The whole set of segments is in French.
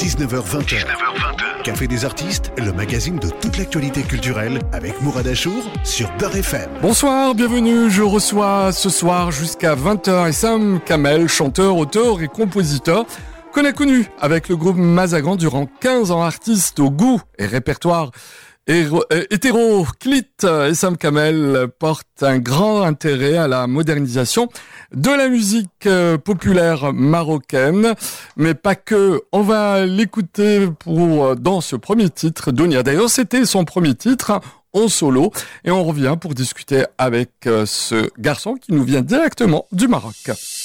19h-20h. Café des artistes, le magazine de toute l'actualité culturelle avec Mourad Achour sur Beurre FM. Bonsoir, bienvenue. Je reçois ce soir jusqu'à 20h Essam Kamel, chanteur, auteur et compositeur qu'on a connu avec le groupe Mazagan durant 15 ans, artiste au goût et répertoire hétéroclite. Essam Kamel porte un grand intérêt à la modernisation de la musique populaire marocaine, mais pas que. On va l'écouter dans ce premier titre, Dounia. D'ailleurs, c'était son premier titre en solo, et on revient pour discuter avec ce garçon qui nous vient directement du Maroc.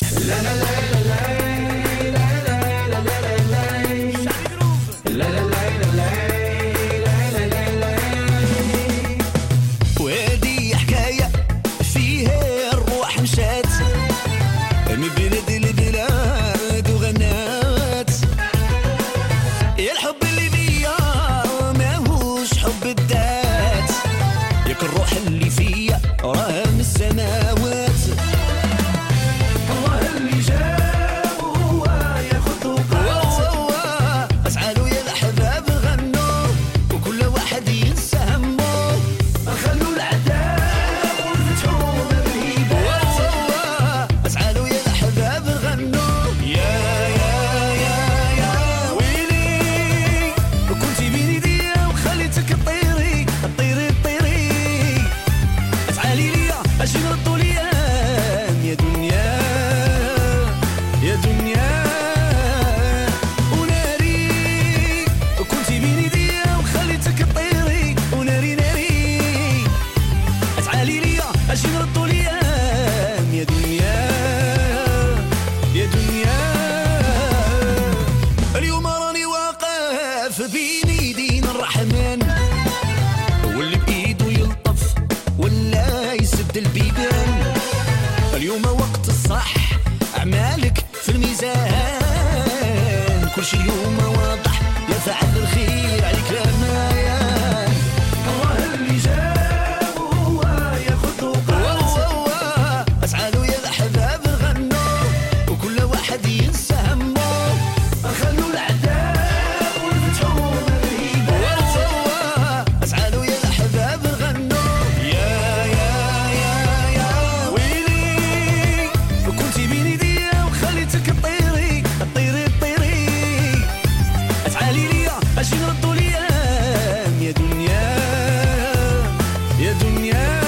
الروح اللي فيا راه من السماوات الله اللي جاب وهو ياخذ وقت اسعالوا يا الاحباب غنوا وكل واحد ينسى همه خلوا العذاب والفتحوا باب الهبات اسعالوا يا الاحباب غنوا يا ويلي كنتي بين ايديا وخليتك تطيري اجي نردوا الايام يا دنيا يا دنيا وناري كنتي بين ايديا وخليتك تطيري وناري ناري اتعالي ليا اجي نردوا الايام يا دنيا يا دنيا اليوم راني واقف بين ايدين الرحمن واللي بايده يلطف ولا يسد البيبان اليوم وقت الصح أعمالك في الميزان كل شي اليوم واضح يا فعل الخير عليك الأمان الله اللي جاب وهو ياخذ وقت أسعالوا يا الأحباب غنوا وكل واحد ينسى همه خلوا العذاب والفتحوا باب الهبات أسعالوا يا الأحباب غنوا كنتي بين ايديا وخليتك تطيري اتعالي ليا اجي نردوا الايام يا دنيا يا دنيا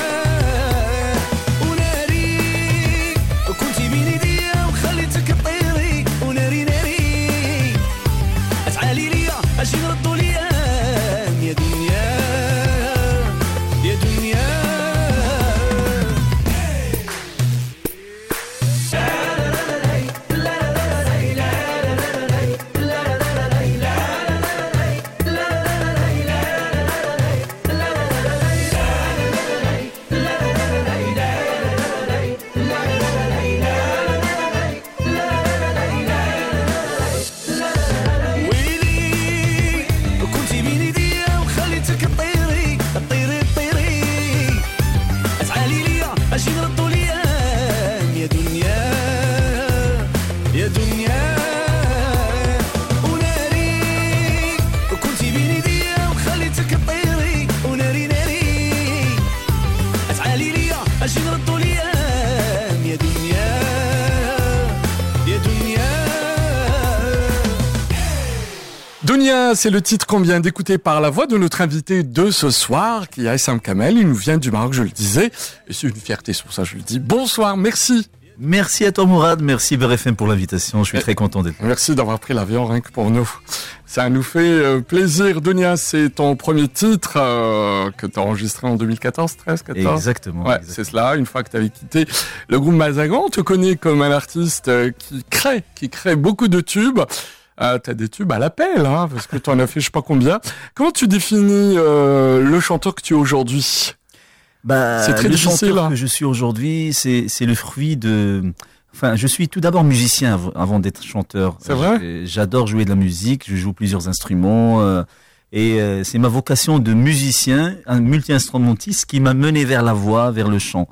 وناري كنتي بين ايديا وخليتك تطيري وناري ناري اتعالي ليا اجي نردوا الايام يا دنيا يا دنيا Dounia, c'est le titre qu'on vient d'écouter par la voix de notre invité de ce soir, qui est Essam Kamel. Il nous vient du Maroc, je le disais. Et c'est une fierté, c'est pour ça que je le dis. Bonsoir, merci. Merci à toi Mourad, merci Beurre FM pour l'invitation, je suis très content d'être là. Merci d'avoir pris l'avion rien que pour nous. Ça nous fait plaisir. Dounia, c'est ton premier titre que tu as enregistré en 2014, 13, 14 Exactement. Ouais, c'est cela, une fois que tu avais quitté le groupe Mazagan. On te connaît comme un artiste qui crée beaucoup de tubes. T'as des tubes à l'appel, hein, parce que t'en as fait je sais pas combien. Comment tu définis le chanteur que tu es aujourd'hui ? C'est très difficile. Le chanteur que je suis aujourd'hui, c'est le fruit de... Enfin, je suis tout d'abord musicien avant d'être chanteur. C'est vrai ? J'adore jouer de la musique, je joue plusieurs instruments. Et c'est ma vocation de musicien, un multi-instrumentiste qui m'a mené vers la voix, vers le chant.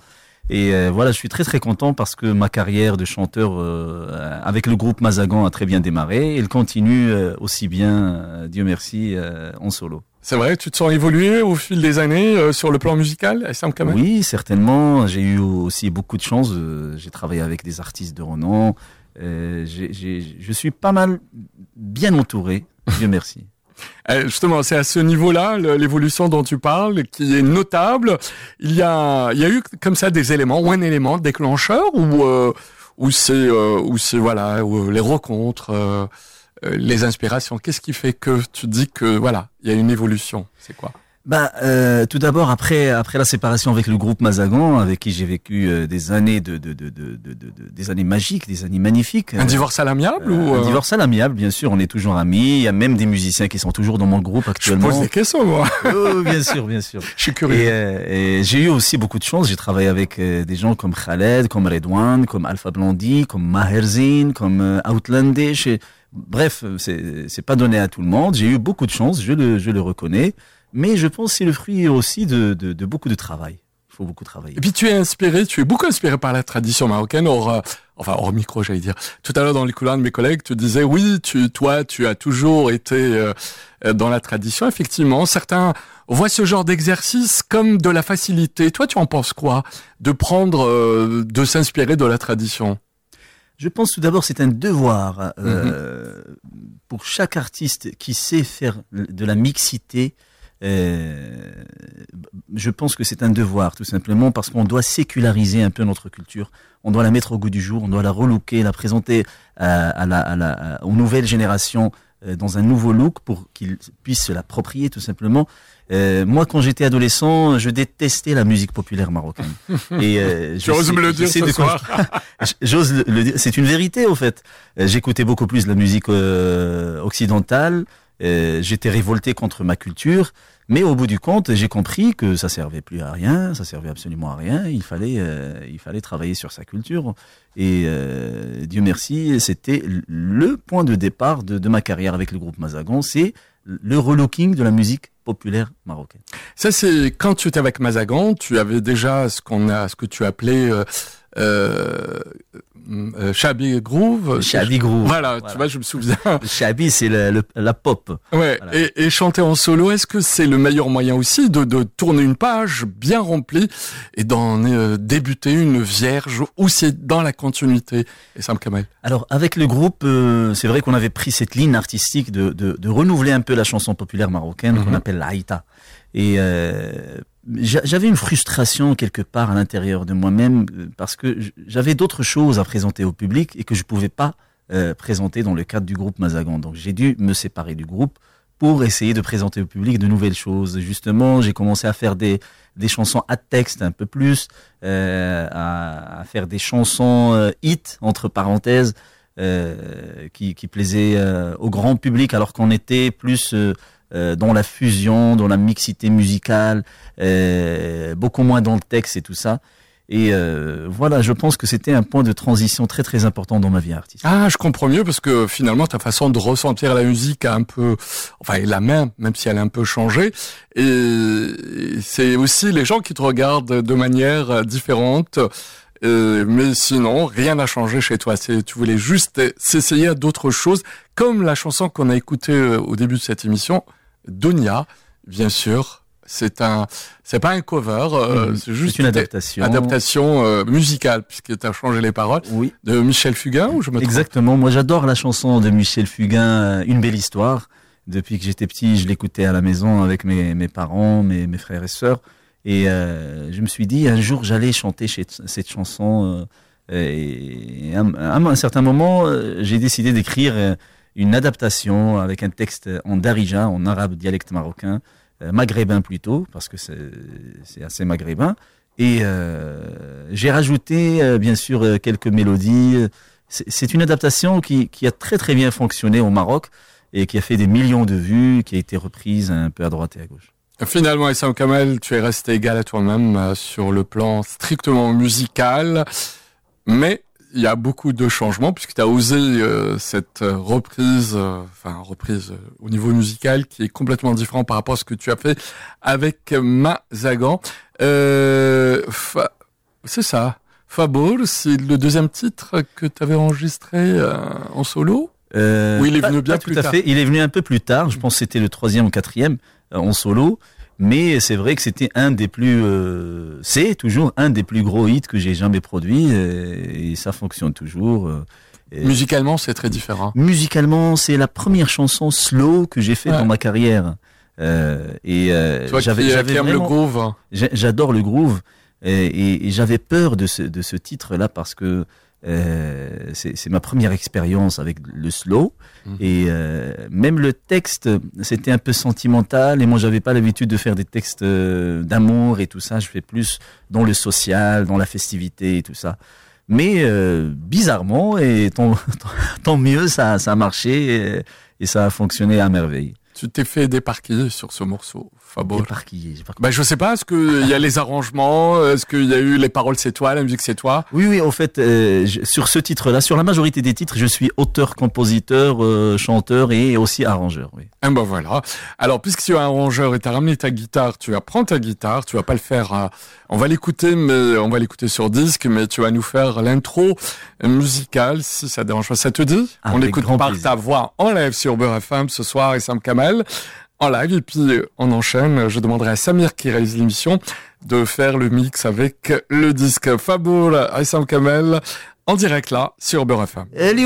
Et voilà, je suis très très content parce que ma carrière de chanteur avec le groupe Mazagan a très bien démarré. Elle continue aussi bien, Dieu merci, en solo. C'est vrai, tu te sens évoluer au fil des années sur le plan musical, Essam Kamel? Oui, certainement. J'ai eu aussi beaucoup de chance. J'ai travaillé avec des artistes de renom. Je suis pas mal bien entouré, Dieu merci. Justement, c'est à ce niveau-là, l'évolution dont tu parles, qui est notable. Il y a eu comme ça des éléments, ou un élément déclencheur, ou c'est voilà, ou les rencontres, les inspirations. Qu'est-ce qui fait que tu dis que voilà, il y a une évolution? C'est quoi? Tout d'abord, après la séparation avec le groupe Mazagan, avec qui j'ai vécu des années des années magiques, des années magnifiques. Un divorce à l'amiable Un divorce à l'amiable, bien sûr. On est toujours amis. Il y a même des musiciens qui sont toujours dans mon groupe actuellement. Je pose des questions, moi. Bien sûr, bien sûr. Je suis curieux. Et j'ai eu aussi beaucoup de chance. J'ai travaillé avec des gens comme Khaled, comme Redouane, comme Alpha Blondy, comme Maherzine, comme Outlandish. Bref, c'est pas donné à tout le monde. J'ai eu beaucoup de chance. Je le reconnais. Mais je pense que c'est le fruit aussi de beaucoup de travail. Il faut beaucoup travailler. Et puis tu es beaucoup inspiré par la tradition marocaine, hors micro, j'allais dire. Tout à l'heure dans les couloirs de mes collègues, tu disais oui, toi, tu as toujours été dans la tradition. Effectivement, certains voient ce genre d'exercice comme de la facilité. Toi, tu en penses quoi de s'inspirer de la tradition? Je pense tout d'abord c'est un devoir pour chaque artiste qui sait faire de la mixité. Je pense que c'est un devoir tout simplement parce qu'on doit séculariser un peu notre culture, on doit la mettre au goût du jour, on doit la relooker, la présenter aux nouvelles générations dans un nouveau look pour qu'ils puissent se l'approprier tout simplement. Moi, quand j'étais adolescent, je détestais la musique populaire marocaine. Et j'ose me le dire ce soir. J'ose le dire. C'est une vérité, au fait. J'écoutais beaucoup plus la musique occidentale. J'étais révolté contre ma culture, mais au bout du compte, j'ai compris que ça servait plus à rien, ça servait absolument à rien. Il fallait travailler sur sa culture. Et Dieu merci, c'était le point de départ de ma carrière avec le groupe Mazagan. C'est le relooking de la musique populaire marocaine. Ça, c'est quand tu étais avec Mazagan, tu avais déjà ce que tu appelais Shabi Groove. Shabi Groove. Voilà, tu vois, je me souviens. Shabi, c'est la pop. Ouais. Voilà. Et chanter en solo, est-ce que c'est le meilleur moyen aussi de tourner une page bien remplie et d'en débuter une vierge, ou c'est dans la continuité, Essam Kamel? Alors, avec le groupe, c'est vrai qu'on avait pris cette ligne artistique de renouveler un peu la chanson populaire marocaine qu'on appelle l'Aïta. Et j'avais une frustration quelque part à l'intérieur de moi-même parce que j'avais d'autres choses à présenter au public et que je pouvais pas présenter dans le cadre du groupe Mazagan. Donc j'ai dû me séparer du groupe pour essayer de présenter au public de nouvelles choses. Justement, j'ai commencé à faire des chansons à texte un peu plus, à faire des chansons hits entre parenthèses qui plaisaient au grand public alors qu'on était plus dans la fusion, dans la mixité musicale, beaucoup moins dans le texte et tout ça. Et voilà, je pense que c'était un point de transition très très important dans ma vie artistique. Ah, je comprends mieux parce que finalement ta façon de ressentir la musique a un peu, est la même si elle a un peu changé. Et c'est aussi les gens qui te regardent de manière différente. Mais sinon, rien n'a changé chez toi. Tu voulais juste s'essayer à d'autres choses, comme la chanson qu'on a écoutée au début de cette émission, Donia, bien sûr. C'est pas un cover, c'est juste une adaptation. Adaptation musicale, puisque tu as changé les paroles. Oui. De Michel Fugain, ou je me trompe? Exactement. Moi, j'adore la chanson de Michel Fugain, Une belle histoire. Depuis que j'étais petit, je l'écoutais à la maison avec mes parents, mes frères et sœurs. Et je me suis dit, un jour, j'allais chanter cette chanson. Et à un certain moment, j'ai décidé d'écrire une adaptation avec un texte en darija, en arabe dialecte marocain, maghrébin plutôt, parce que c'est assez maghrébin. Et j'ai rajouté, bien sûr, quelques mélodies. C'est une adaptation qui a très très bien fonctionné au Maroc et qui a fait des millions de vues, qui a été reprise un peu à droite et à gauche. Finalement, Essam Kamel, tu es resté égal à toi-même sur le plan strictement musical, mais il y a beaucoup de changements puisque tu as osé cette reprise, au niveau musical qui est complètement différent par rapport à ce que tu as fait avec Mazagan. C'est ça. Fabor, c'est le deuxième titre que tu avais enregistré en solo. Oui, il est venu bien pas plus tout à tard. fait. Il est venu un peu plus tard. Je pense que c'était le 3e ou 4e en solo. Mais c'est vrai que c'était c'est toujours un des plus gros hits que j'ai jamais produit et ça fonctionne toujours. Musicalement, c'est très différent. Musicalement, c'est la première chanson slow que j'ai faite dans ma carrière. Toi j'avais qui aime le vraiment, groove. j'adore le groove et j'avais peur de ce titre-là parce que c'est ma première expérience avec le slow et même le texte c'était un peu sentimental et moi j'avais pas l'habitude de faire des textes d'amour et tout ça, je fais plus dans le social, dans la festivité et tout ça. Mais bizarrement et tant mieux ça a marché et ça a fonctionné à merveille. Tu t'es fait déparquiller sur ce morceau, Fabor. Déparquillé. Je sais pas, est-ce qu'il y a les arrangements, est-ce qu'il y a eu les paroles c'est toi, la musique c'est toi? Oui, en fait, sur ce titre-là, sur la majorité des titres, je suis auteur, compositeur, chanteur et aussi arrangeur, oui. Et ben voilà. Alors, puisque tu es un arrangeur et tu as ramené ta guitare, tu vas prendre ta guitare, tu vas pas le faire, on va l'écouter, mais on va l'écouter sur disque, mais tu vas nous faire l'intro musicale, si ça te dérange pas. Ça te dit? Avec On écoute grand par plaisir. ta voix en live sur Beurre FM ce soir et Sam Kamel en live, et puis on enchaîne. Je demanderai à Samir qui réalise l'émission de faire le mix avec le disque Fabor et Sam Kamel en direct là sur Beurre FM.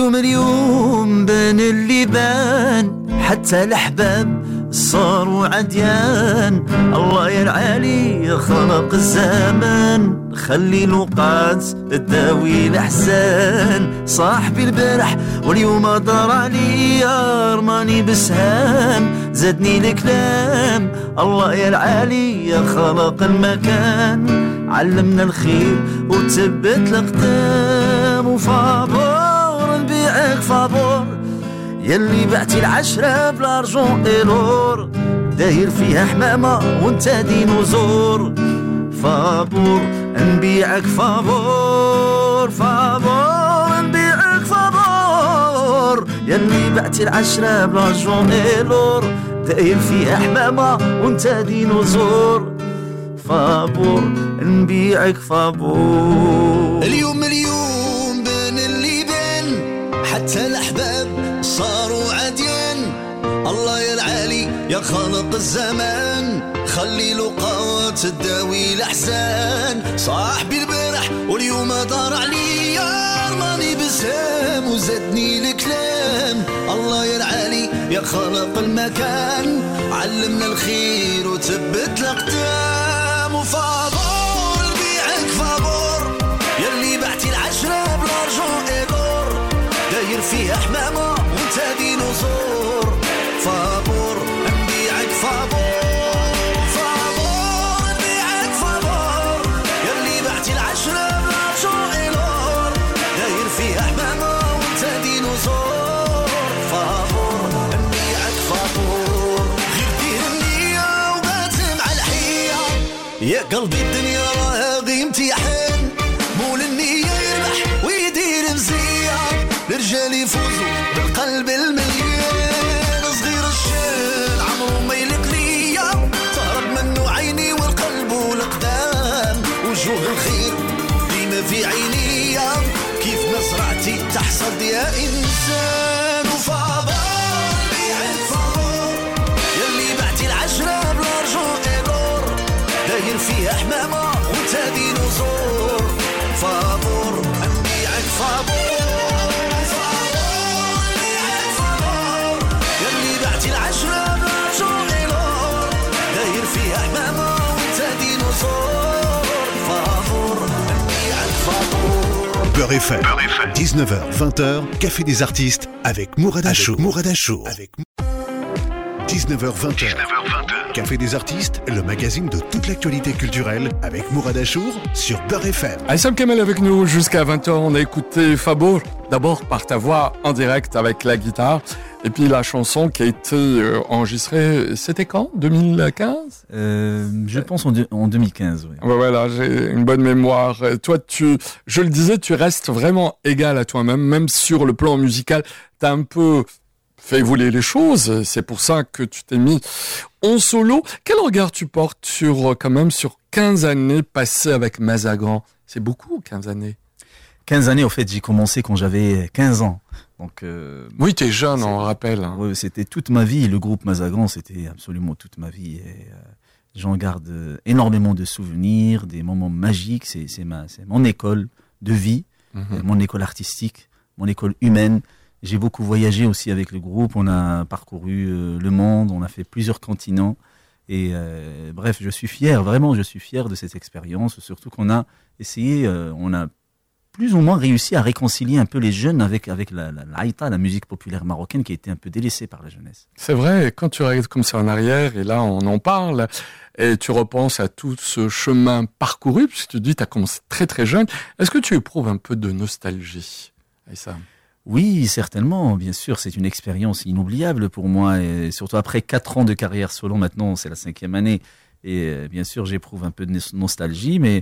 اليوم بان اللي بان حتى الأحباب صاروا عديان الله يا العالي خلق الزمان خلي الوقات تداوي الأحزان صاحبي البارح واليوم دار عليا رماني بسهام زادني الكلام الله يا العالي خلق المكان علمنا الخير وتثبت الأقدام وفابور نبيعك فابور يلي بعتي العشرة بالارجون ايلور داير فيها حمامة وانت دينوزور فابور نبيعك فابور فابور نبيعك فابور يلي بعتي العشرة بالارجون ايلور داير فيها حمامة وانت دينوزور فابور نبيعك فابور اليوم بين اللي بين حتى الأحباب صاروا عديان الله يا العالي يا خالق الزمان خلي الوقات تداوي الأحزان صاحبي البارح واليوم دار عليا رماني بسام وزادني الكلام الله يا العالي يا خالق المكان علمنا الخير وثبت الأقدام وفابور نبيعك فابور يلي بعتي العشرة بالارجون ايلور داير فيها حمامة وانت دينوزور فابور نبيعك فابور فابور نبيعك فابور يلي بعتي العشرة بالارجون ايلور داير فيها حمامة وانت دينوزور فابور نبيعك فابور غير دير النية وباتم على الحية يا قلبي الدنيا راها قيمتي حين مول النية يربح ويدير مزية الرجال يفوزوا بالقلب المليان صغير الشان عمره ما يلق ليا تهرب منه عيني والقلب والقدام وجوه الخير ديما في عينيا كيف ما زرعتي تحصد يا إنسان وفابور بيعك فابور يلي بعتي العشرة بالارجون ايلور داير فيها حمامة وانت دينوزور فابور نبيعك فابور فابور نبيعك فابور يلي بعتي العشرة بالارجون ايلور داير فيها حمامة وانت دينوزور فابور نبيعك فابور Beurre FM, 19h-20h, Café des artistes avec Mourad Achour. 19h-20h, Café des artistes, le magazine de toute l'actualité culturelle avec Mourad Achour sur Beurre FM. Sam Kamel avec nous jusqu'à 20h. On a écouté Fabor, d'abord par ta voix en direct avec la guitare. Et puis la chanson qui a été enregistrée, c'était quand? 2015? Je pense en 2015, oui. Ouais, voilà, j'ai une bonne mémoire. Toi, je le disais, tu restes vraiment égal à toi-même, même sur le plan musical. T'as un peu fait évoluer les choses. C'est pour ça que tu t'es mis en solo. Quel regard tu portes sur 15 années passées avec Mazagran? C'est beaucoup, 15 années. 15 années, en fait, j'ai commencé quand j'avais 15 ans. Donc, oui, t'es jeune, on le rappelle. Hein. Ouais, c'était toute ma vie. Le groupe Mazagran, c'était absolument toute ma vie. Et j'en garde énormément de souvenirs, des moments magiques. C'est mon école de vie, mon école artistique, mon école humaine. J'ai beaucoup voyagé aussi avec le groupe. On a parcouru le monde, on a fait plusieurs continents. Et bref, je suis fier, vraiment, je suis fier de cette expérience. Surtout qu'on a essayé, on a plus ou moins réussi à réconcilier un peu les jeunes avec la haïta, la musique populaire marocaine qui a été un peu délaissée par la jeunesse. C'est vrai, quand tu regardes comme ça en arrière, et là on en parle, et tu repenses à tout ce chemin parcouru, puisque tu dis tu as commencé très très jeune, est-ce que tu éprouves un peu de nostalgie, Aïssa ? Oui, certainement, bien sûr, c'est une expérience inoubliable pour moi, et surtout après 4 ans de carrière solo, maintenant c'est la 5e année. Et bien sûr, j'éprouve un peu de nostalgie, mais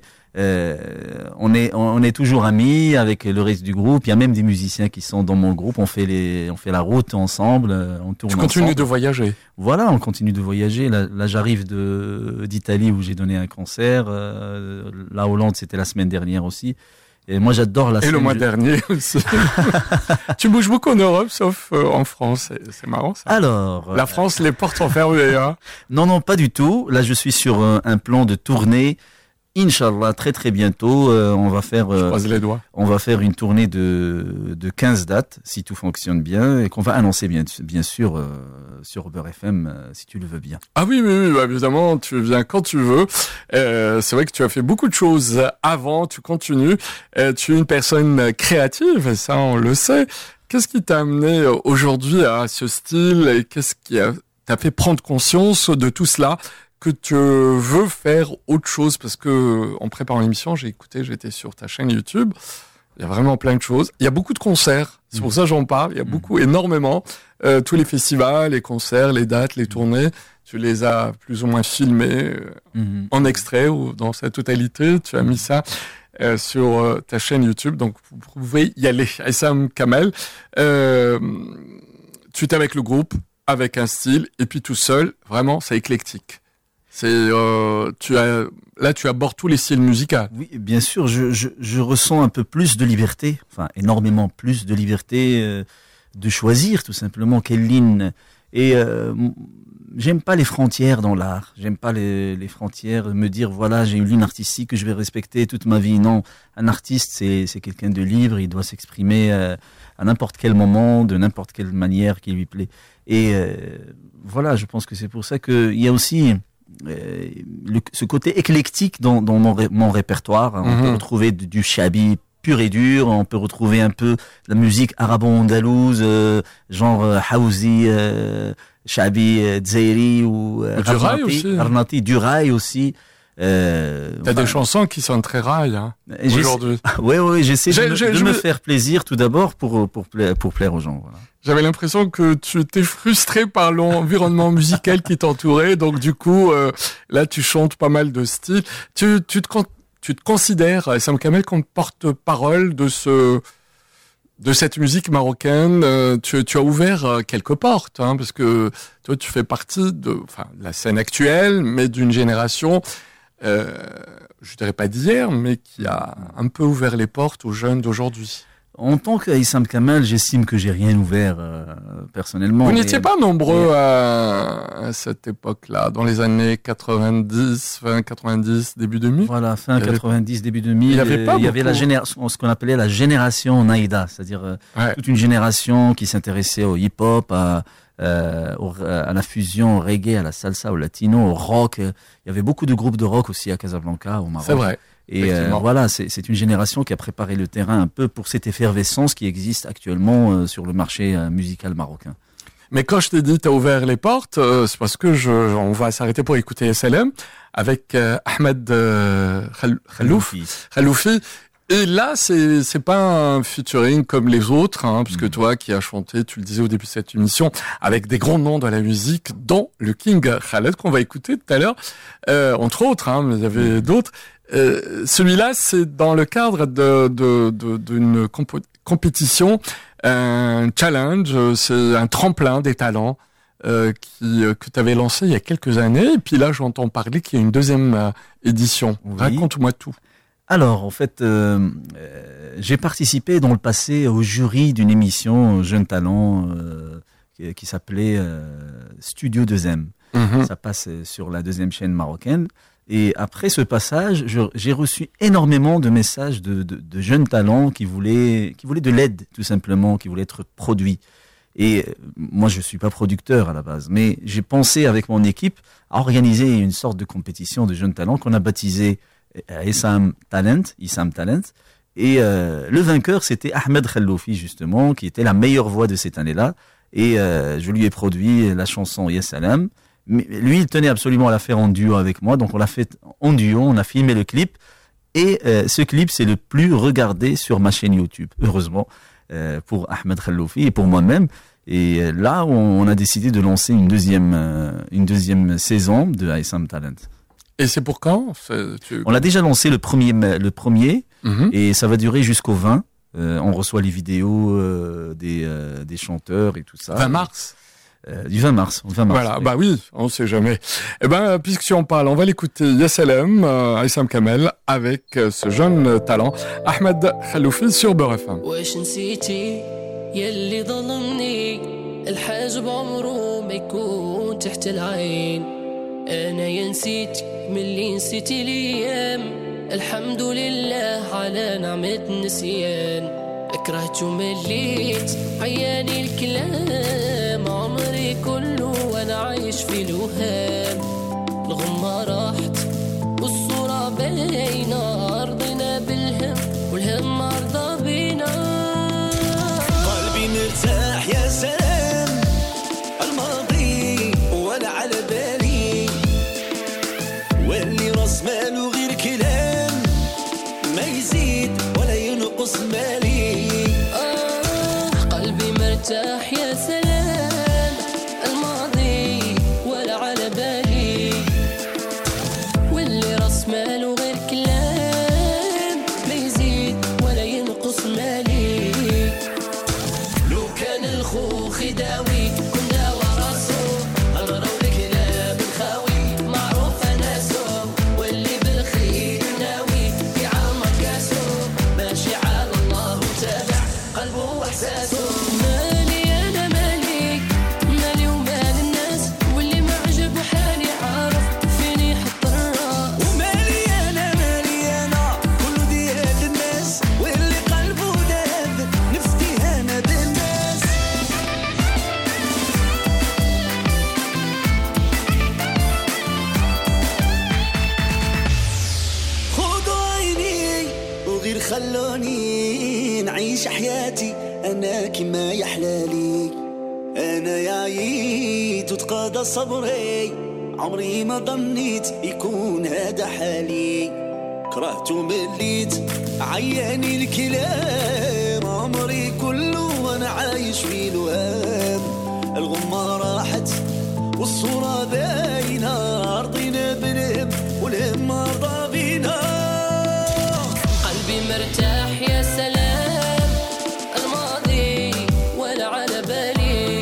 on est toujours amis avec le reste du groupe. Il y a même des musiciens qui sont dans mon groupe. On fait la route ensemble, on tourne ensemble. Tu continues de voyager. Voilà, on continue de voyager. Là j'arrive d'Italie où j'ai donné un concert. La Hollande, c'était la semaine dernière aussi. Et moi, j'adore la scène. Et le mois dernier aussi. Tu bouges beaucoup en Europe, sauf en France. C'est marrant, ça. Alors. La France, les portes sont fermées, hein. Non, pas du tout. Là, je suis sur un plan de tournée. Inch'Allah, très très bientôt, on va faire. Je croise les doigts. On va faire une tournée de 15 dates, si tout fonctionne bien, et qu'on va annoncer bien sûr sur Beurre FM, si tu le veux bien. Ah oui, bah, évidemment, tu viens quand tu veux. C'est vrai que tu as fait beaucoup de choses avant, tu continues. Tu es une personne créative, et ça, on le sait. Qu'est-ce qui t'a amené aujourd'hui à ce style, et qu'est-ce qui t'a fait prendre conscience de tout cela, que tu veux faire autre chose? Parce que en préparant l'émission, j'étais sur ta chaîne YouTube. Il y a vraiment plein de choses. Il y a beaucoup de concerts. C'est pour ça que j'en parle. Il y a beaucoup, énormément. Tous les festivals, les concerts, les dates, les tournées, tu les as plus ou moins filmés en extrait ou dans sa totalité. Tu as mis ça sur ta chaîne YouTube. Donc, vous pouvez y aller. Aïssam Kamel, tu es avec le groupe, avec un style, et puis tout seul. Vraiment, c'est éclectique. Tu abordes tous les styles musicaux. Oui, bien sûr, je ressens un peu plus de liberté, enfin énormément plus de liberté de choisir tout simplement quelle ligne. Et j'aime pas les frontières dans l'art. J'aime pas les frontières, me dire voilà, j'ai une ligne artistique que je vais respecter toute ma vie. Non, un artiste c'est quelqu'un de libre, il doit s'exprimer à n'importe quel moment, de n'importe quelle manière qui lui plaît. Et voilà, je pense que c'est pour ça qu'il y a aussi ce côté éclectique dans mon répertoire. On peut retrouver du shabi pur et dur, on peut retrouver un peu la musique arabo-andalouse, genre Hawzi, shabi Dzairi ou Arnati, du rail aussi. T'as des chansons qui sont très rail, hein, aujourd'hui. Oui, j'essaie de me faire plaisir tout d'abord pour plaire aux gens. Voilà. J'avais l'impression que tu étais frustré par l'environnement musical qui t'entourait, donc du coup, là, tu chantes pas mal de styles. Tu te considères, Aïssam Kamel, comme porte-parole de cette musique marocaine. Tu as ouvert quelques portes, hein, parce que toi, tu fais partie de la scène actuelle, mais d'une génération, je dirais pas d'hier, mais qui a un peu ouvert les portes aux jeunes d'aujourd'hui. En tant qu'Aïssam Kamel, j'estime que j'ai rien ouvert personnellement. Vous n'étiez pas nombreux à cette époque-là, dans les années 90, fin 90, début 2000. Voilà, fin 90, début 2000. Il y avait la génération, ce qu'on appelait la génération Naïda, c'est-à-dire toute une génération qui s'intéressait au hip-hop, à la fusion, au reggae, à la salsa, au latino, au rock. Il y avait beaucoup de groupes de rock aussi à Casablanca, au Maroc. C'est vrai. Et voilà, c'est une génération qui a préparé le terrain un peu pour cette effervescence qui existe actuellement sur le marché musical marocain. Mais quand je t'ai dit t'as ouvert les portes, c'est parce que on va s'arrêter pour écouter SLM avec Ahmed Khaloufi. Et là, c'est pas un featuring comme les autres, hein, parce que toi qui as chanté, tu le disais au début de cette émission, avec des grands noms de la musique, dont le King Khaled qu'on va écouter tout à l'heure, entre autres, hein, mais il y avait d'autres. Celui-là, c'est dans le cadre d'une compétition, un challenge, c'est un tremplin des talents que tu avais lancé il y a quelques années. Et puis là, j'entends parler qu'il y a une deuxième édition. Oui. Raconte-moi tout. Alors, en fait, j'ai participé dans le passé au jury d'une émission Jeunes Talents qui s'appelait Studio 2M. Ça passe sur la 2e chaîne marocaine. Et après ce passage, j'ai reçu énormément de messages de jeunes talents qui voulaient de l'aide, tout simplement, qui voulaient être produits. Et moi, je suis pas producteur à la base, mais j'ai pensé avec mon équipe à organiser une sorte de compétition de jeunes talents qu'on a baptisé Issam Talent. Et le vainqueur, c'était Ahmed Khalloufi, justement, qui était la meilleure voix de cette année-là. Et je lui ai produit la chanson Ya Salam. Mais lui, il tenait absolument à la faire en duo avec moi, donc on l'a fait en duo, on a filmé le clip. Et ce clip, c'est le plus regardé sur ma chaîne YouTube, heureusement, pour Ahmed Khalloufi et pour moi-même. Et là, on a décidé de lancer une deuxième saison de Issam Talent. Et c'est pour quand? On l'a déjà lancé le premier et ça va durer jusqu'au 20. On reçoit les vidéos des chanteurs et tout ça. 20 mars. Du 20 mars. Voilà, oui. Bah oui, on sait jamais. Eh ben, puisque si on parle, on va l'écouter Ya Salam, Issam Kamel, avec ce jeune talent, Ahmed Khalloufi sur Beurre FM. واش نسيتي يلي ظلمني الحاجب عمره ما يكون تحت العين انا يا نسيتك ملي نسيتي الايام الحمد لله على نعمة النسيان كرهت ومليت عياني الكلام عمري كله وانا عايش في الوهام الغمة راحت والصورة باينة أرضنا بالهم والهم أرضى بينا قلبي مرتاح يا سلام الماضي ولا على بالي واللي راس ماله غير كلام ما يزيد ولا ينقص مالي قلبي مرتاح يا سلام الماضي ولا على بالي واللي راس ماله غير كلام ما يزيد ولا ينقص مالي لو كان الخوخ يداوي كنا وراسو هضروا الكلام الخاوي معروف ناسو واللي بالخير ناوي يعمر كاسو ماشي على الله وتابع قلبه واحساسه مالي انا مالي مالي ومال الناس واللي ما عجبه حالي عارف فيني يحط الراس ومالي انا كله ديال الناس واللي قلبه داب نفسي انا بالناس خدوا عيني وغير خلوني نعيش حياتي انا كما يحلالي انا يا عييت وتقاضى صبري عمري ما ظنيت يكون هذا حالي كرهت ومليت عياني الكلام عمري كله وانا عايش في الوهام الغمة راحت والصورة باينة أرضنا بالهم والهم أرضى بينا قلبي مرتاح يا سلام الماضي ولا على بالي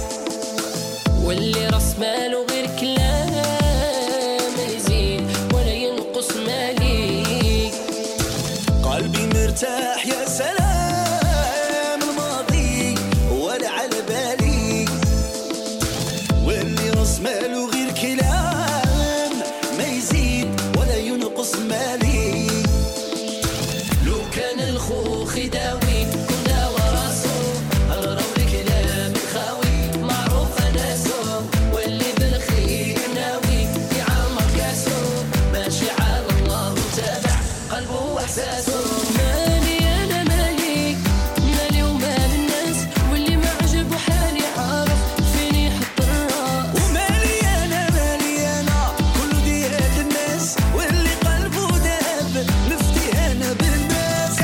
واللي راس ماله غير كلام ما يزيد ولا ينقص مالي قلبي مرتاح يا سلام الماضي ولا على بالي واللي راس ماله غير كلام ما يزيد ولا ينقص مالي لو كان الخوخ يداوي كنا وراسو هضروا الكلام الخاوي معروف ناسو واللي بالخير ناوي يعمر كاسو ماشي على الله وتابع قلبه واحساسه مالي انا مالي ومال الناس واللي ما عجبه حالي عارف فيني يحط الراس ومالي انا كله ديال الناس واللي قلبه داب نفتي انا بالناس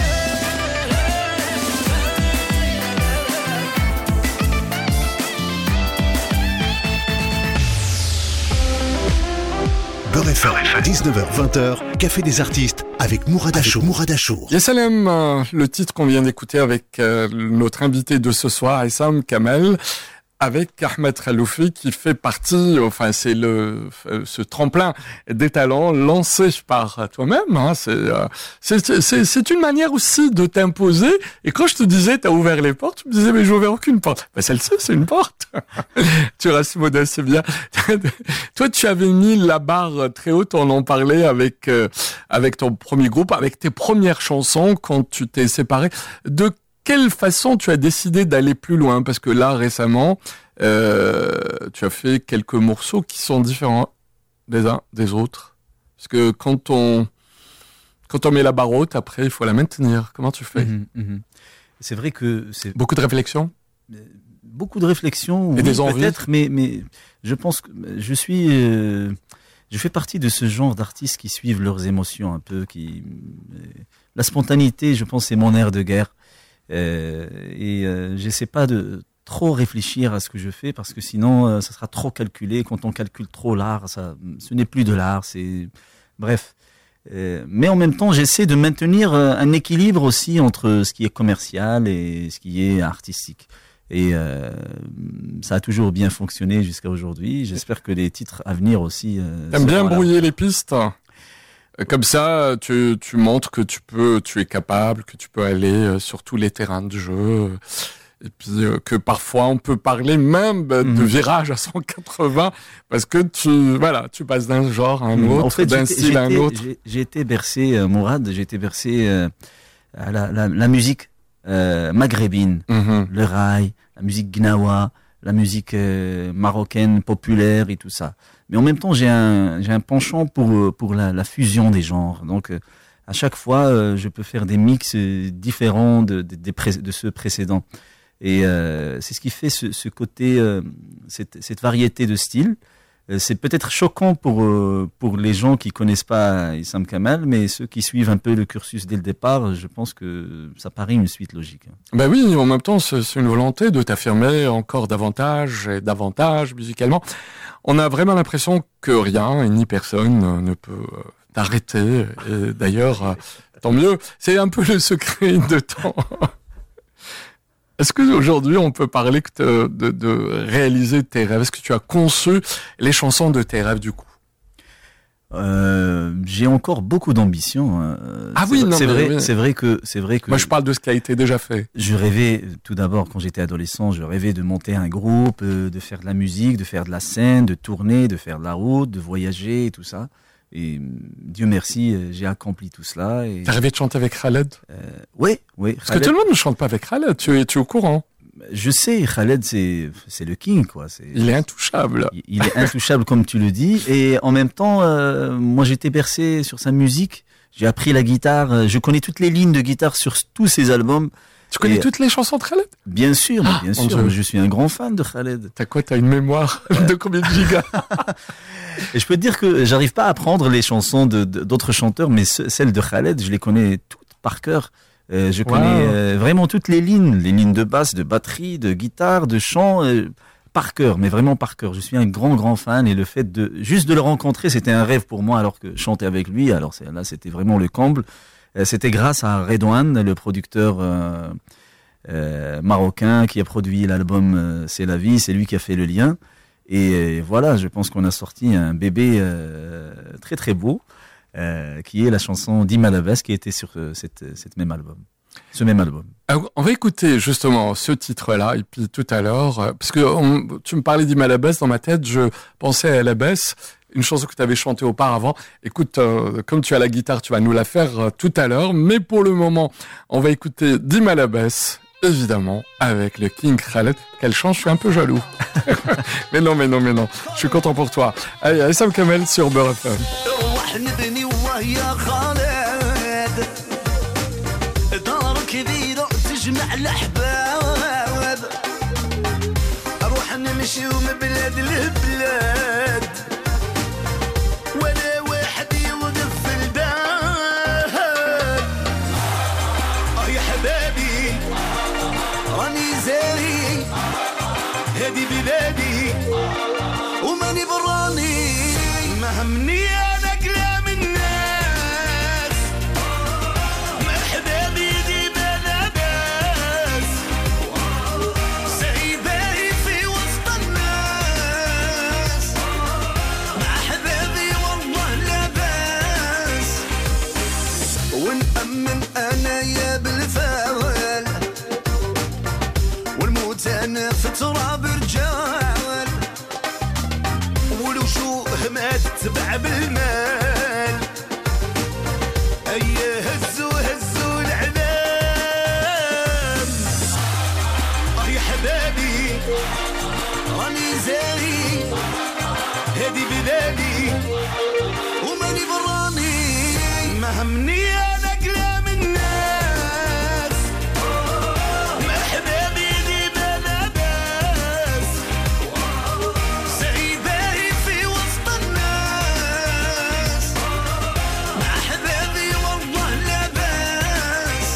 Beurre FM, 19h-20h, Café des artistes avec Mourad Achour. Ya Salam, le titre qu'on vient d'écouter avec notre invité de ce soir, Issam Kamel. avec Ahmed Khaloufi qui fait partie, enfin c'est ce tremplin des talents lancé par toi-même. Hein, c'est une manière aussi de t'imposer. Et quand je te disais t'as ouvert les portes, tu me disais mais j'ai ouvert aucune porte. Ben celle-ci c'est une porte. Tu restes modeste, c'est bien. Toi tu avais mis la barre très haute, on en parlait avec ton premier groupe, avec tes premières chansons quand tu t'es séparé. De quelle façon tu as décidé d'aller plus loin? Parce que là, récemment, tu as fait quelques morceaux qui sont différents des uns des autres. Parce que quand on met la barre haute, après, il faut la maintenir. Comment tu fais? C'est vrai que c'est Beaucoup de réflexions? Beaucoup de réflexions. Et des envies? Peut-être, mais je pense que je fais partie de ce genre d'artistes qui suivent leurs émotions un peu. La spontanéité, je pense, c'est mon air de guerre. J'essaie pas de trop réfléchir à ce que je fais parce que sinon ça sera trop calculé. Quand on calcule trop l'art, ce n'est plus de l'art. Bref. Mais en même temps, j'essaie de maintenir un équilibre aussi entre ce qui est commercial et ce qui est artistique. Et ça a toujours bien fonctionné jusqu'à aujourd'hui. J'espère que les titres à venir aussi. T'aimes bien brouiller les pistes? Comme ça, tu montres que tu es capable, que tu peux aller sur tous les terrains de jeu. Et puis que parfois on peut parler même de virage à 180 parce que tu passes d'un genre à un autre, en fait, d'un style à un autre. J'ai été bercé, Mourad, à la musique maghrébine, le raï, la musique gnawa, la musique marocaine populaire et tout ça. Mais en même temps, j'ai un penchant pour la fusion des genres. Donc, à chaque fois, je peux faire des mix différents de ceux précédents. Et c'est ce qui fait ce côté, cette variété de styles. C'est peut-être choquant pour les gens qui connaissent pas Issam Kamel, mais ceux qui suivent un peu le cursus dès le départ, je pense que ça paraît une suite logique. Ben oui, en même temps, c'est une volonté de t'affirmer encore davantage et davantage musicalement. On a vraiment l'impression que rien et ni personne ne peut t'arrêter. Et d'ailleurs, tant mieux. C'est un peu le secret de ton... Est-ce qu'aujourd'hui, on peut parler de réaliser tes rêves? Est-ce que tu as conçu les chansons de tes rêves, du coup? J'ai encore beaucoup d'ambition. C'est vrai que. Moi, je parle de ce qui a été déjà fait. Je rêvais, tout d'abord, quand j'étais adolescent, je rêvais de monter un groupe, de faire de la musique, de faire de la scène, de tourner, de faire de la route, de voyager et tout ça. Et Dieu merci, j'ai accompli tout cela. T'as rêvé de chanter avec Khaled? Oui. Parce que tout le monde ne chante pas avec Khaled, tu es au courant? Je sais, Khaled, c'est le king, quoi. Il est intouchable. Il est intouchable, comme tu le dis. Et en même temps, moi, j'étais bercé sur sa musique. J'ai appris la guitare. Je connais toutes les lignes de guitare sur tous ses albums. Tu connais toutes les chansons de Khaled? Bien sûr, bien sûr. Je suis un grand fan de Khaled. T'as une mémoire de combien de gigas? Et je peux te dire que j'arrive pas à apprendre les chansons d'autres chanteurs, mais celles de Khaled, je les connais toutes par cœur. Je connais vraiment toutes les lignes de basse, de batterie, de guitare, de chant, par cœur, mais vraiment par cœur. Je suis un grand fan et le fait juste de le rencontrer, c'était un rêve pour moi, alors que chanter avec lui, alors là, c'était vraiment le comble. C'était grâce à Redouane, le producteur marocain qui a produit l'album C'est la vie, c'est lui qui a fait le lien. Et voilà, je pense qu'on a sorti un bébé très très beau, qui est la chanson d'Imalabès qui était sur ce même album. Alors, on va écouter justement ce titre-là, et puis tout à l'heure, parce que tu me parlais d'Imalabès, dans ma tête, je pensais à Alabès, une chanson que tu avais chantée auparavant. Écoute, comme tu as la guitare, tu vas nous la faire tout à l'heure, mais pour le moment, on va écouter Dimalabès, évidemment, avec le King Khaled. Quelle chance, je suis un peu jaloux. mais non, je suis content pour toi. Allez, Issam Kamel sur Beurre FM. تجمع الأحباب أروح نمشي من بلاد لبلاد ولا واحد يوقف في الباب يا حبابي راني زاري هادي بلادي وماني براني ما همني أنا كلام الناس مرحبا بيدي تراب رجال والوجوه ما تتبع بالمال أيه هزوا العلام يا حبابي راني زاري هادي بلادي وماني براني ما همني انا كلام الناس ما حبابي ديما لاباس سعيداي في وسط الناس مع حبابي والله لاباس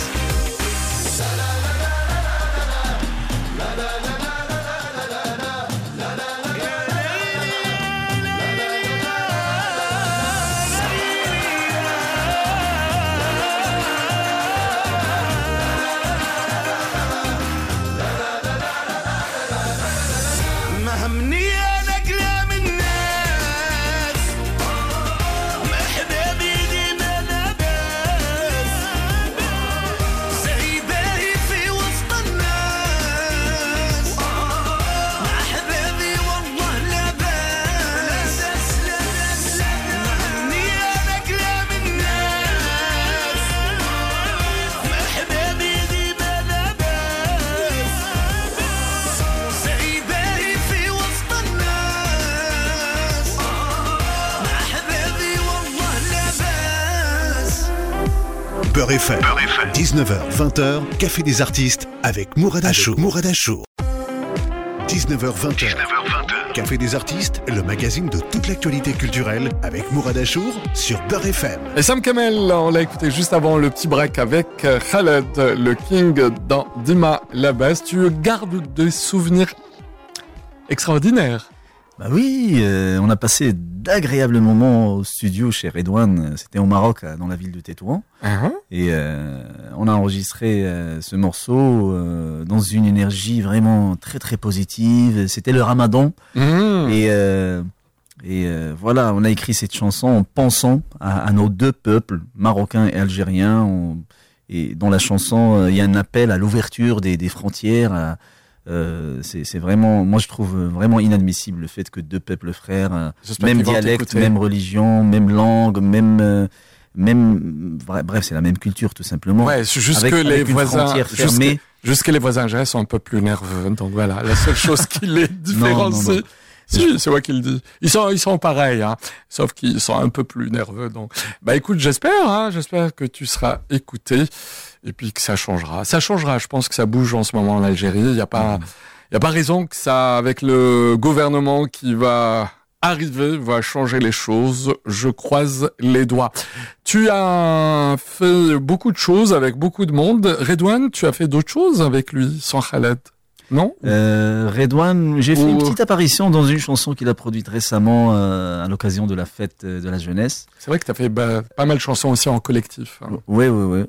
ما همني انا كلام الناس ما حبابي ديما لاباس سعيداي في وسط الناس مع حبابي والله لاباس ما همني انا كلام الناس ما حبابي ديما لاباس سعيداي في وسط الناس مع حبابي والله لاباس Beurre FM, 19h-20h, Café des artistes avec Mourad Achour. 19h-20h, Café des artistes, le magazine de toute l'actualité culturelle avec Mourad Achour sur Beurre FM. Et Sam Kamel, on l'a écouté juste avant le petit break avec Khaled, le King dans Dima Labas. Tu gardes des souvenirs extraordinaires. Bah oui, on a passé d'agréables moments au studio chez Redouane. C'était au Maroc, dans la ville de Tétouan. Et on a enregistré ce morceau dans une énergie vraiment très très positive. C'était le Ramadan. Et voilà, on a écrit cette chanson en pensant à nos deux peuples, marocains et algériens. Et dans la chanson, il y a un appel à l'ouverture des frontières. C'est vraiment, moi je trouve vraiment inadmissible le fait que deux peuples frères, J'espère même qu'ils vont dialecte, t'écouter. même religion, même langue, même bref, c'est la même culture tout simplement. Ouais, c'est juste Avec- que les avec une voisins, frontière fermée. juste que les voisins algériens sont un peu plus nerveux. Donc voilà, la seule chose qui les différencie. non. Si, c'est moi qui le dis. Ils sont pareils, hein. Sauf qu'ils sont un peu plus nerveux. Donc, bah écoute, j'espère que tu seras écouté et puis que ça changera. Ça changera. Je pense que ça bouge en ce moment en Algérie. Il y a pas raison que ça, avec le gouvernement qui va arriver, va changer les choses. Je croise les doigts. Tu as fait beaucoup de choses avec beaucoup de monde. Redouane, tu as fait d'autres choses avec lui, sans Khaled, non? Redouane, j'ai fait une Ou- petite apparition dans une chanson qu'il a produite récemment à l'occasion de la fête de la jeunesse. C'est vrai que tu as fait pas mal de chansons aussi en collectif. Hein. Oui.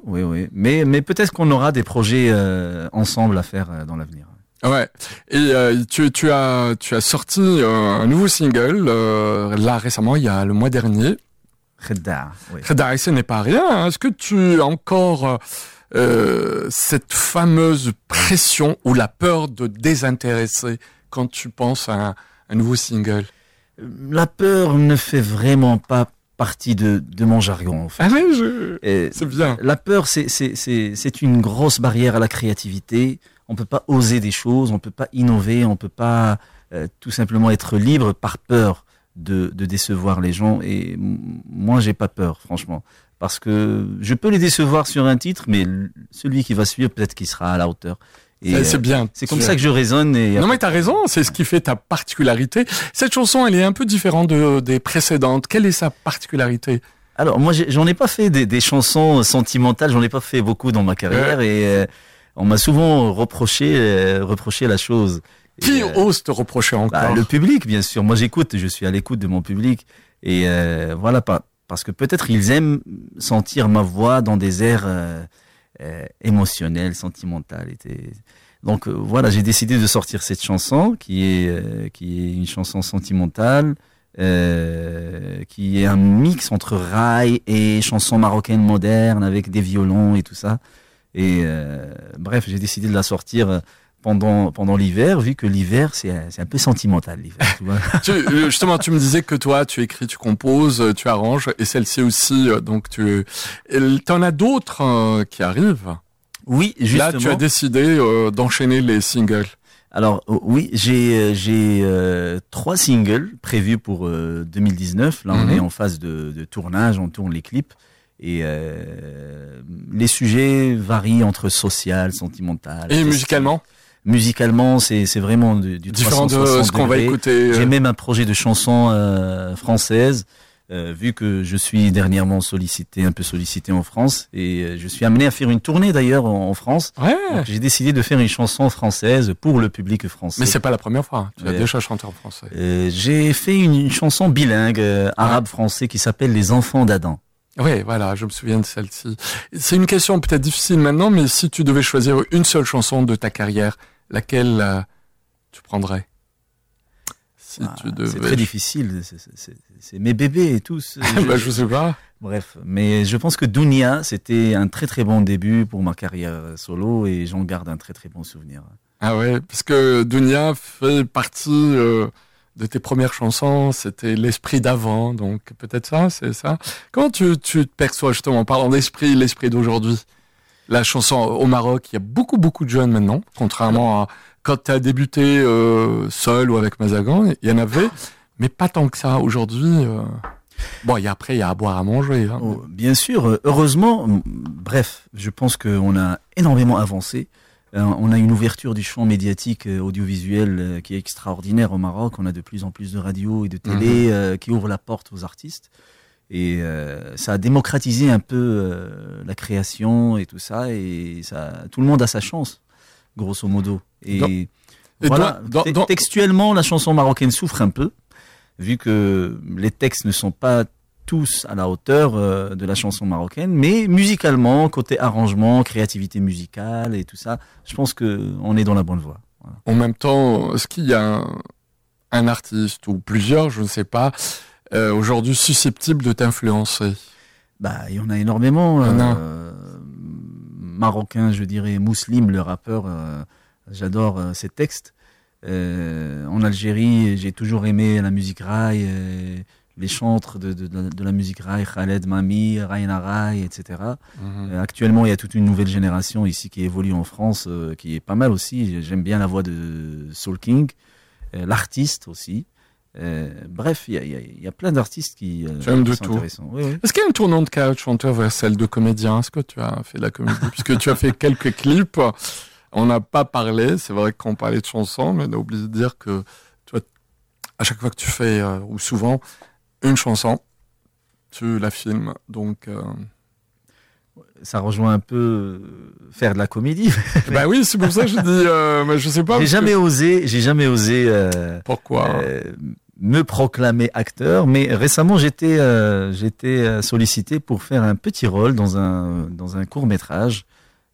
Mais peut-être qu'on aura des projets ensemble à faire dans l'avenir. Ouais. Et tu as sorti un nouveau single là récemment, il y a le mois dernier. Khedda, oui. Khedda, ce n'est pas rien. Hein. Est-ce que tu as encore cette fameuse pression ou la peur de désintéresser quand tu penses à un nouveau single? La peur ne fait vraiment pas partie de mon jargon. En fait. Ah ouais, Et c'est bien. la peur, c'est une grosse barrière à la créativité. On peut pas oser des choses, on peut pas innover, on peut pas tout simplement être libre par peur de décevoir les gens. Et moi, j'ai pas peur, franchement, parce que je peux les décevoir sur un titre, mais celui qui va suivre, peut-être qu'il sera à la hauteur. Et C'est bien. c'est comme ça que je raisonne. Et Non mais t'as raison, c'est ce qui fait ta particularité. Cette chanson, elle est un peu différente des précédentes. Quelle est sa particularité? Alors moi, j'en ai pas fait des chansons sentimentales, j'en ai pas fait beaucoup dans ma carrière, et on m'a souvent reproché la chose. Qui Et, ose te reprocher encore? le public, bien sûr. Moi, j'écoute, je suis à l'écoute de mon public, et voilà, parce que peut-être ils aiment sentir ma voix dans des airs émotionnels, sentimentales. Donc voilà, j'ai décidé de sortir cette chanson qui est une chanson sentimentale. Qui est un mix entre rail et chanson marocaine moderne avec des violons et tout ça. Et bref, j'ai décidé de la sortir pendant l'hiver, vu que l'hiver c'est un peu sentimental l'hiver. Tu vois. Justement, tu me disais que toi, tu écris, tu composes, tu arranges, et celle-ci aussi. Donc, t'en as d'autres qui arrivent. Oui, justement. Là, tu as décidé d'enchaîner les singles. Alors oui, j'ai 3 singles prévus pour 2019. Là, on est en phase de tournage, on tourne les clips. Et les sujets varient entre social, sentimental. Et musicalement? Musicalement, c'est vraiment du différent de 360 ce qu'on va degrés. écouter. J'ai même un projet de chanson française, vu que je suis dernièrement un peu sollicité en France, et je suis amené à faire une tournée d'ailleurs en France. Ouais. Donc, j'ai décidé de faire une chanson française pour le public français. Mais c'est pas la première fois. Tu as déjà chanté en français. J'ai fait une chanson bilingue arabe-français qui s'appelle Les Enfants d'Adam. Oui, voilà, je me souviens de celle-ci. C'est une question peut-être difficile maintenant, mais si tu devais choisir une seule chanson de ta carrière, laquelle tu prendrais? Si tu devais... C'est très difficile, c'est mes bébés et tous. Je sais pas. Bref, mais je pense que Dounia, c'était un très très bon début pour ma carrière solo et j'en garde un très très bon souvenir. Ah ouais, parce que Dounia fait partie de tes premières chansons, c'était l'esprit d'avant, donc peut-être ça, c'est ça. Comment tu te perçois justement en parlant d'esprit, l'esprit d'aujourd'hui? La chanson au Maroc, il y a beaucoup de jeunes maintenant, contrairement à quand tu as débuté seul ou avec Mazagan, il y en avait, mais pas tant que ça. Aujourd'hui, bon, après, il y a à boire, à manger. Hein. Oh, bien sûr, heureusement, bref, je pense qu'on a énormément avancé. On a une ouverture du champ médiatique audiovisuel qui est extraordinaire au Maroc. On a de plus en plus de radios et de télé qui ouvrent la porte aux artistes. Et ça a démocratisé un peu la création et tout ça. Et tout le monde a sa chance, grosso modo. Et voilà, textuellement, la chanson marocaine souffre un peu, vu que les textes ne sont pas tous à la hauteur de la chanson marocaine, mais musicalement, côté arrangement, créativité musicale et tout ça, je pense qu'on est dans la bonne voie. Voilà. En même temps, est-ce qu'il y a un artiste ou plusieurs, je ne sais pas, aujourd'hui susceptibles de t'influencer? Il y en a énormément. Marocain, je dirais, Mouslim, le rappeur, j'adore ses textes. En Algérie, j'ai toujours aimé la musique raï, les chantres de la musique raï, Khaled Mami, Raïna Raï, etc. Actuellement, il y a toute une nouvelle génération ici qui évolue en France, qui est pas mal aussi. J'aime bien la voix de Soul King, l'artiste aussi. Bref, il y a plein d'artistes qui J'aime de sont tout. intéressants. Oui. Est-ce qu'il y a un tournant de carrière de chanteur vers celle de comédien? Est-ce que tu as fait de la comédie? Puisque tu as fait quelques clips, on n'a pas parlé, c'est vrai qu'on parlait de chansons, mais on a oublié de dire que toi, à chaque fois que tu fais, ou souvent, une chanson, tu la filmes, donc... Ça rejoint un peu faire de la comédie. Bah oui, c'est pour ça que je dis, mais je sais pas. J'ai jamais osé. Pourquoi me proclamer acteur, mais récemment j'étais sollicité pour faire un petit rôle dans un court-métrage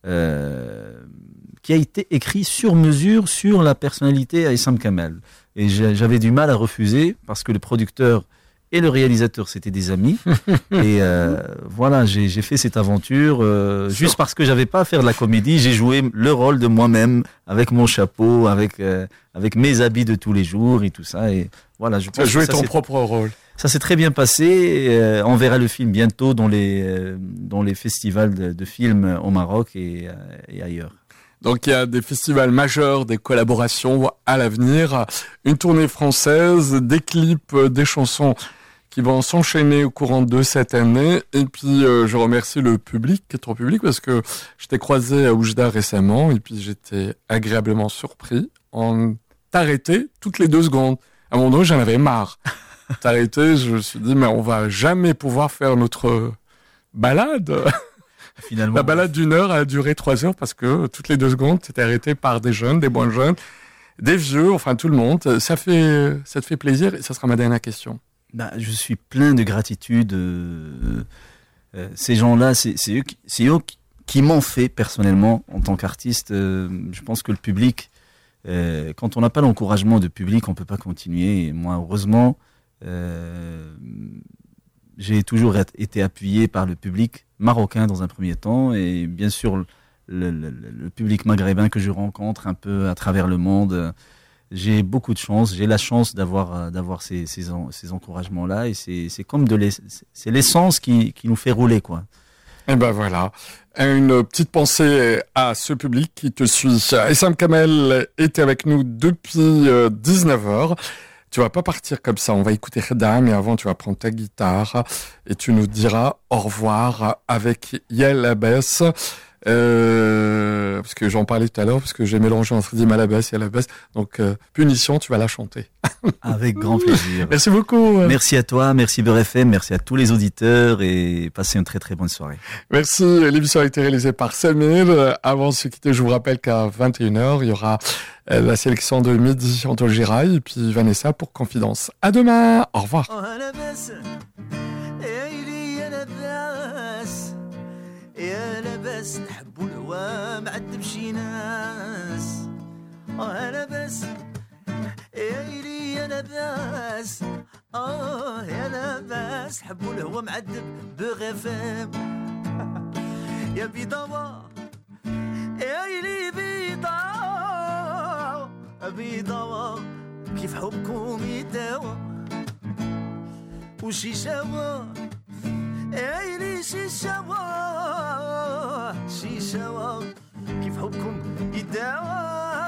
qui a été écrit sur mesure sur la personnalité Aïssam Kamel. Et j'avais du mal à refuser parce que le producteur et le réalisateur c'était des amis. Et voilà, j'ai fait cette aventure juste parce que j'avais pas à faire de la comédie. J'ai joué le rôle de moi-même avec mon chapeau, avec mes habits de tous les jours et tout ça. Et voilà, je pense tu as joué que ton propre rôle. Ça s'est très bien passé. On verra le film bientôt dans les festivals de films au Maroc et ailleurs. Donc il y a des festivals majeurs, des collaborations à l'avenir, une tournée française, des clips, des chansons qui vont s'enchaîner au courant de cette année. Et puis je remercie le public, ton public, parce que je t'ai croisé à Oujda récemment et puis j'étais agréablement surpris. On t'arrêtait toutes les 2 secondes. À un moment donné, j'en avais marre. T'arrêtais, je me suis dit, mais on va jamais pouvoir faire notre balade. Finalement, la balade d'1 heure a duré 3 heures parce que toutes les 2 secondes, t'étais arrêté par des jeunes, des moins jeunes, des vieux, enfin tout le monde. Ça te fait plaisir et ça sera ma dernière question. Je suis plein de gratitude. Ces gens-là, c'est eux qui m'ont fait personnellement en tant qu'artiste. Je pense que le public, quand on n'a pas l'encouragement du public, on peut pas continuer. Et moi, heureusement, j'ai toujours été appuyé par le public marocain dans un premier temps et bien sûr le public maghrébin que je rencontre un peu à travers le monde. J'ai beaucoup de chance, j'ai la chance d'avoir ces encouragements-là, et c'est comme c'est l'essence qui nous fait rouler, quoi. Et ben voilà, une petite pensée à ce public qui te suit. Essam Kamel était avec nous depuis 19h. Tu vas pas partir comme ça, on va écouter Khedda, mais avant tu vas prendre ta guitare et tu nous diras au revoir avec Yel Abbas. Parce que j'en parlais tout à l'heure, parce que j'ai mélangé entre Dim Alabès et Alabès. Donc, punition, tu vas la chanter. Avec grand plaisir. Merci beaucoup. Merci à toi, merci Beurre FM, merci à tous les auditeurs, et passez une très très bonne soirée. Merci. L'émission a été réalisée par Samir. Avant de se quitter, je vous rappelle qu'à 21h, il y aura la sélection de Midi Antoine Girail et puis Vanessa pour Confidence. À demain. Au revoir. يا لاباس نحبوا الهوا معذب شي ناس يا لاباس يا إلي يا لاباس يا لاباس نحبوا الهوا معذب بوغ فام يا بيضاوة يا إلي بيضاوة بيضاوة كيف حبكم يداوى وشي شاوى عيني شيشاوة كيف حبكم يداوى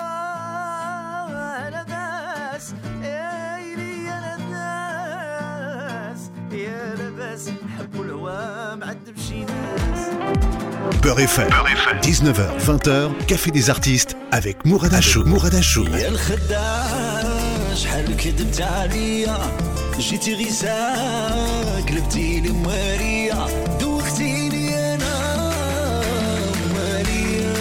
أنا باس عيني أنا باس يا لاباس حبوا الهوا معذب شي ناس. Beurre FM, 19h, 20h, Café des artistes avec Mourad Achour. يا الخداع شحال كذبت عليا جيتي غيسا قلبتي لي ماريا دوختيني انا ماريا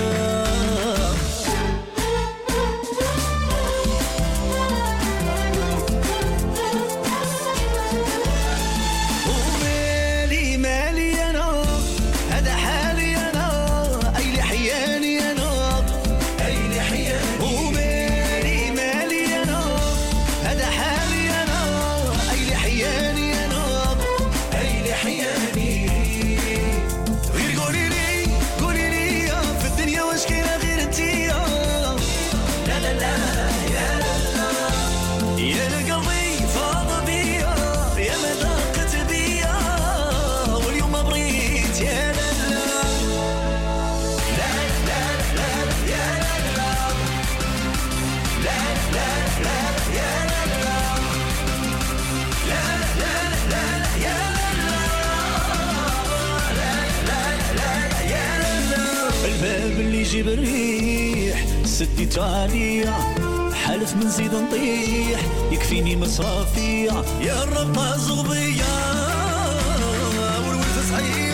ومالي مالي انا هذا حالي انا اي لحياني انا اي لحياني ومالي مالي انا هذا حالي انا اي لحياني انا اي لحياني غير قولي لي في الدنيا واش كاينه غير انتيا لا لا لا يا لا يا قلبي فاض بيا يا ما ضاقت بيا واليوم بريت يا لا لا لا لا لا يا لا لا لا لا يا لا لا لا لا يا الباب اللي يجيب الريح سديتو عليا حالف من زيد نطيح يكفيني مصافية يا الربطة زغبية والولد صعيب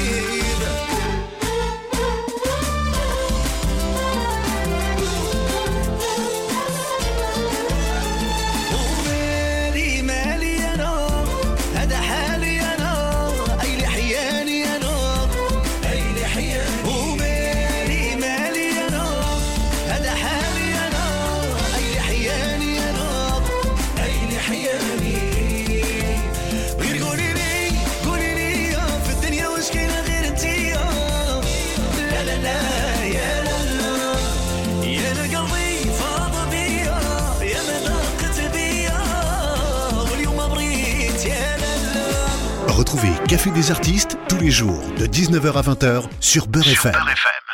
ومالي مالي أنا هذا حالي أنا أي لحياني أنا أي لحياني ومالي مالي أنا هذا حالي أنا أي لحياني أنا أي لحياني غير قولي لي في الدنيا واش كاينة غير انتيا لا لا لا يا لا لا يا لا قلبي فاض بيا يا ما ضاقت بيا واليوم بريت يا لا لا. Retrouvez Café des artistes tous les jours de 19h à 20h sur Beurre FM.